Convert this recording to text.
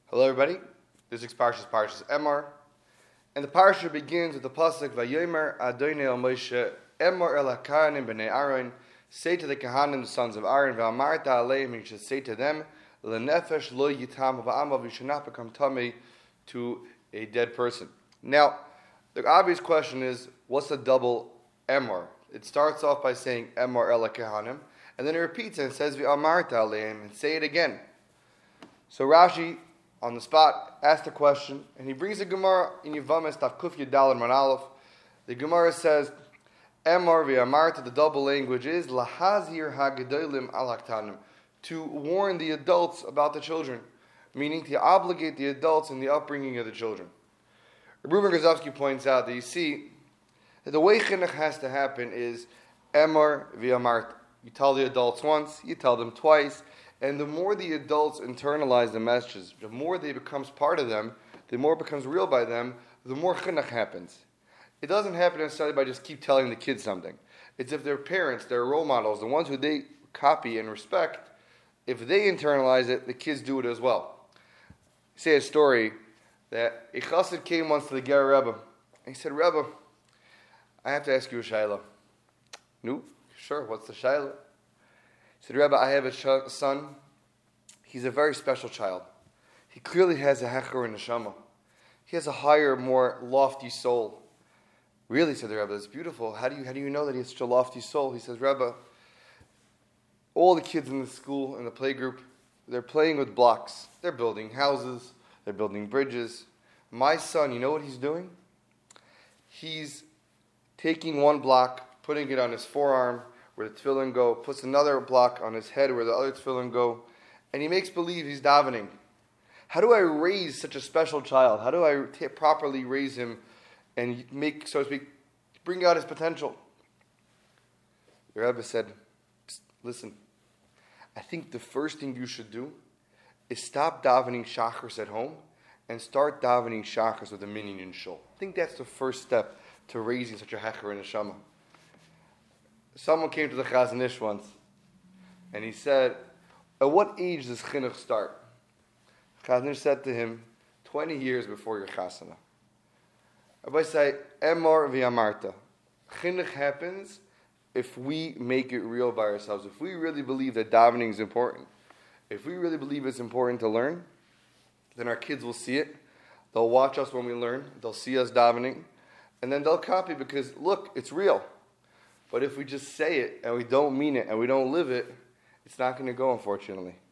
Hello, everybody. This is Parshas Emor, and the parsha begins with the pasuk Vayomer Adonai el Moshe Emor el Hakahanim b'nei Aaron. Say to the Kahanim, the sons of Aaron, V'amarta aleim, you should say to them, L'nefesh lo yitam v'amav, you should not become tummy to a dead person. Now, the obvious question is, what's the double Emor? It starts off by saying Emor el Hakahanim, and then it repeats and it says V'amarta aleim, and say it again. So Rashi, on the spot, asked a question, and he brings a Gemara in Yevamos Daf Kuf Yudal and Man Aleph. The Gemara says, Emor v'amarta, the double language is lahazir hagedolim al haktanim, to warn the adults about the children, meaning to obligate the adults in the upbringing of the children. Reuben Grozovsky points out that you see that the way chinuch has to happen is Emor v'amarta. You tell the adults once, you tell them twice, and the more the adults internalize the messages, the more they becomes part of them, the more it becomes real by them, the more chinuch happens. It doesn't happen necessarily by just keep telling the kids something. It's if their parents, their role models, the ones who they copy and respect, if they internalize it, the kids do it as well. I say a story that a chassid came once to the Ger Rebbe, and he said, Rebbe, I have to ask you a shayla. No, sure, what's the shayla? He said, Rebbe, I have a son. He's a very special child. He clearly has a hecher and neshama. He has a higher, more lofty soul. Really, said the Rebbe, that's beautiful. How do you know that he has such a lofty soul? He says, Rebbe, all the kids in the school, in the playgroup, they're playing with blocks. They're building houses. They're building bridges. My son, you know what he's doing? He's taking one block, putting it on his forearm, where the tefillin go, puts another block on his head where the other tefillin go, and he makes believe he's davening. How do I raise such a special child? How do I properly raise him and make, so to speak, bring out his potential? The Rebbe said, listen, I think the first thing you should do is stop davening shachars at home and start davening shachars with a minyan in shul. I think that's the first step to raising such a hecher and a neshama. Someone came to the Chazon Ish once, and he said, at what age does chinuch start? Chazon Ish said to him, 20 years before your chasana. Rabbi say, Emor v'amarta. Chinuch happens if we make it real by ourselves. If we really believe that davening is important, if we really believe it's important to learn, then our kids will see it. They'll watch us when we learn. They'll see us davening, and then they'll copy because, look, it's real. But if we just say it and we don't mean it and we don't live it, it's not going to go, unfortunately.